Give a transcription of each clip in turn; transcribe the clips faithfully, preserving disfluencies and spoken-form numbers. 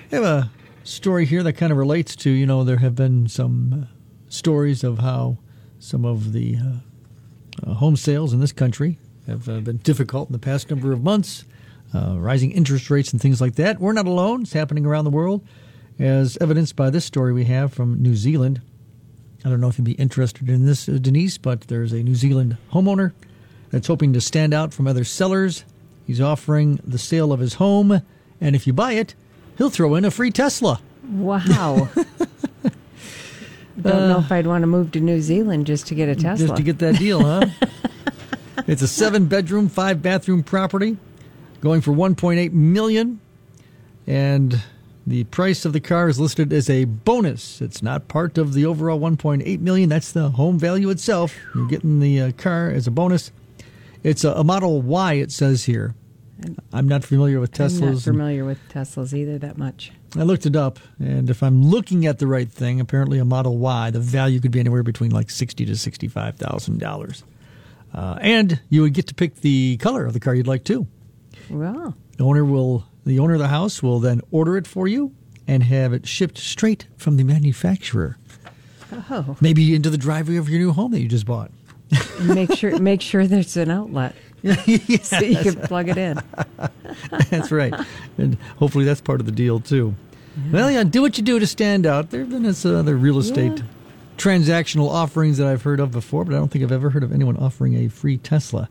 I have a story here that kind of relates to, you know, there have been some stories of how some of the uh, uh, home sales in this country have uh, been difficult in the past number of months, uh, rising interest rates and things like that. We're not alone. It's happening around the world, as evidenced by this story we have from New Zealand. I don't know if you'd be interested in this, uh, Denise, but there's a New Zealand homeowner that's hoping to stand out from other sellers. He's offering the sale of his home, and if you buy it, he'll throw in a free Tesla. Wow. Don't uh, know if I'd want to move to New Zealand just to get a Tesla. Just to get that deal, huh? It's a seven-bedroom, five-bathroom property going for one point eight million dollars, and the price of the car is listed as a bonus. It's not part of the overall one point eight million dollars. That's the home value itself. You're getting the uh, car as a bonus. It's a, a Model Y, it says here. I'm not familiar with Teslas. I'm not familiar with Teslas either that much. I looked it up, and if I'm looking at the right thing, apparently a Model Y, the value could be anywhere between like sixty thousand to sixty-five thousand dollars. Uh, and you would get to pick the color of the car you'd like to. Wow. The owner will, the owner of the house will then order it for you and have it shipped straight from the manufacturer. Oh. Maybe into the driveway of your new home that you just bought. make sure make sure there's an outlet. Yes. So you can plug it in. That's right. And hopefully that's part of the deal, too. Yeah. Well, yeah, do what you do to stand out. There have been some other real estate yeah. transactional offerings that I've heard of before, but I don't think I've ever heard of anyone offering a free Tesla.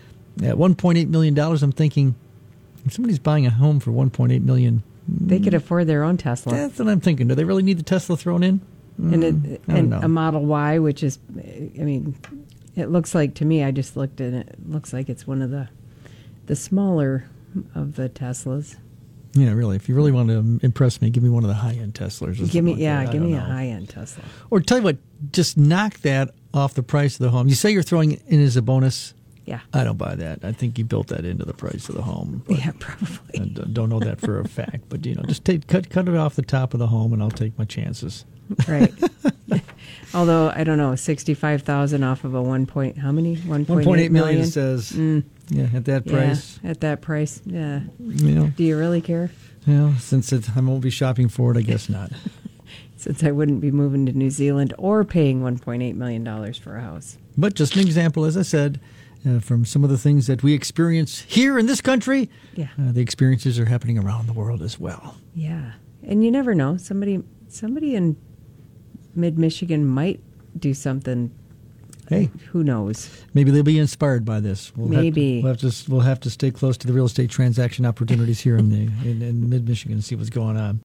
At one point eight million dollars, I'm thinking, if somebody's buying a home for one point eight million dollars, they could afford their own Tesla. That's what I'm thinking. Do they really need the Tesla thrown in? And, mm, it, and a Model Y, which is, I mean... It looks like, to me, I just looked at it, it looks like it's one of the the smaller of the Teslas. Yeah, really. If you really want to impress me, give me one of the high-end Teslas. Give me, like yeah, that. give me know. a high-end Tesla. Or tell you what, just knock that off the price of the home. You say you're throwing it in as a bonus. Yeah. I don't buy that. I think you built that into the price of the home. Yeah, probably. I don't know that for a fact. But, you know, just take cut cut it off the top of the home, and I'll take my chances. Right. Although, I don't know, sixty-five thousand off of a one point, how many? one point eight million says, mm. yeah, at that price. Yeah, at that price, yeah. You know, do you really care? Well, since it, I won't be shopping for it, I guess not. Since I wouldn't be moving to New Zealand or paying one point eight million dollars for a house. But just an example, as I said, uh, from some of the things that we experience here in this country, yeah. uh, the experiences are happening around the world as well. Yeah. And you never know. Somebody, somebody in mid-Michigan might do something. Hey, who knows? Maybe they'll be inspired by this. We'll Maybe have to, we'll have to we'll have to stay close to the real estate transaction opportunities here in the in, in mid-Michigan and see what's going on.